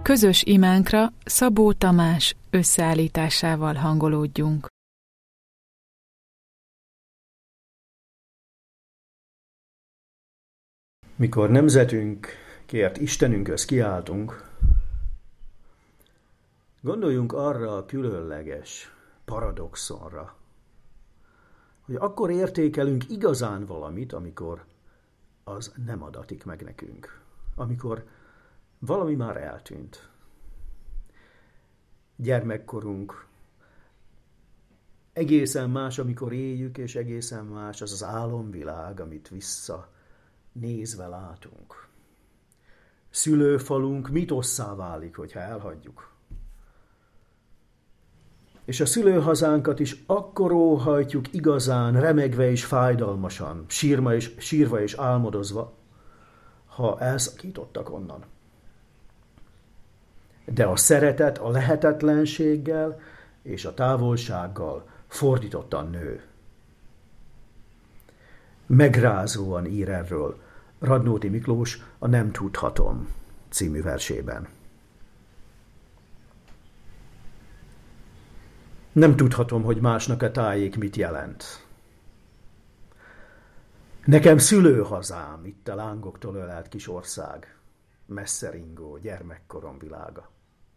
Közös imánkra Szabó Tamás összeállításával hangolódjunk. Mikor nemzetünkért Istenünkhöz kiáltunk, gondoljunk arra a különleges paradoxonra, hogy akkor értékelünk igazán valamit, amikor az nem adatik meg nekünk, amikor valami már eltűnt. Gyermekkorunk egészen más, amikor éljük, és egészen más az az álomvilág, amit nézve látunk. Szülőfalunk mitosszá válik, hogyha elhagyjuk. És a szülőhazánkat is akkor óhajtjuk igazán, remegve és fájdalmasan, sírva és álmodozva, ha elszakítottak onnan. De a szeretet a lehetetlenséggel és a távolsággal fordítottan nő. Megrázóan ír erről Radnóti Miklós a Nem tudhatom című versében. Nem tudhatom, hogy másnak a tájék mit jelent. Nekem szülőhazám, itt a lángoktól ölelt kis ország, messze ringó gyermekkorom világa.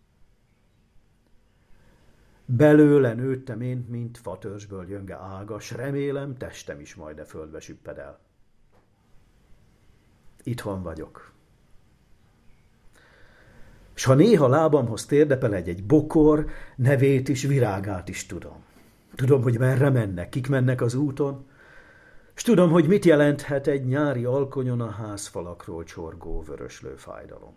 Belőle nőttem én, mint fatörzsből gyönge ága, s remélem testem is majd a földbe süpped el. Itthon vagyok. S ha néha lábamhoz térdepel egy bokor, nevét is, virágát is tudom. Tudom, hogy merre mennek, kik mennek az úton, s tudom, hogy mit jelenthet egy nyári alkonyon a házfalakról csorgó vöröslő fájdalom.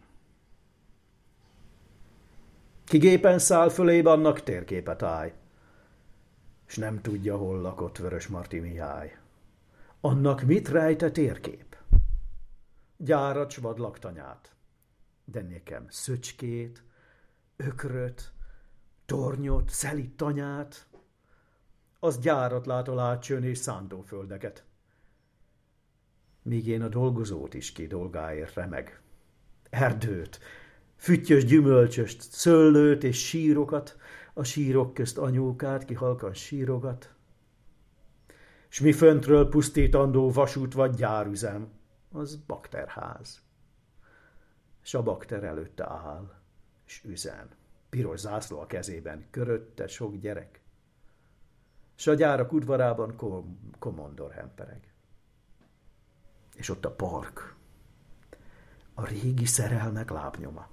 Ki gépen száll fölébe, annak térképet állj, s nem tudja, hol lakott Vörösmarty Mihály. Annak mit rejt a térkép? Gyárat s vadlaktanyát, de nekem szöcskét, ökröt, tornyot, szelit tanyát, az gyárat látol átcsön és szántóföldeket. Míg én a dolgozót is ki dolgáért remeg. Erdőt, füttyös gyümölcsöst, szőlőt és sírokat, a sírok közt anyókát, ki halkan sírogat. S mi föntről pusztítandó vasút vagy gyárüzem, az bakterház. S a bakter előtte áll, s üzen. Piros zászló a kezében, körötte sok gyerek. S a gyárak udvarában komondor hempereg. És ott a park, a régi szerelmek lábnyoma.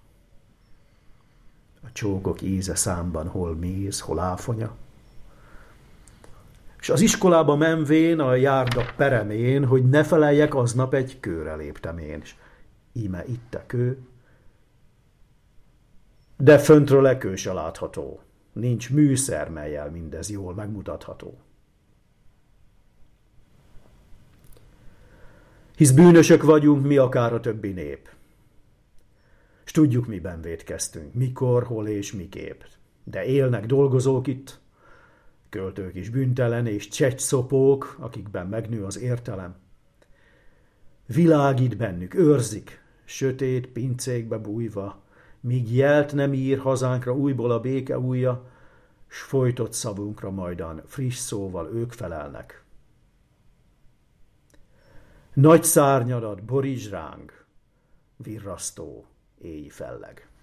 A csókok íze számban hol méz, hol áfonya. És az iskolába menvén a járda peremén, hogy ne feleljek, aznap egy kőre léptem én. És íme itt a kő, de föntről a kő se látható. Nincs műszer, mellyel mindez jól megmutatható. Hisz bűnösök vagyunk mi, akár a többi nép. S tudjuk, miben vétkeztünk, mikor, hol és miképp. De élnek dolgozók itt, költők is bűntelen, és csecsszopók, akikben megnő az értelem. Világít bennük, őrzik, sötét pincékbe bújva, míg jelt nem ír hazánkra újból a béke ujja, s folytott szavunkra majdan friss szóval ők felelnek. Nagy szárnyadat borítsd ránk, virrasztó éji felleg.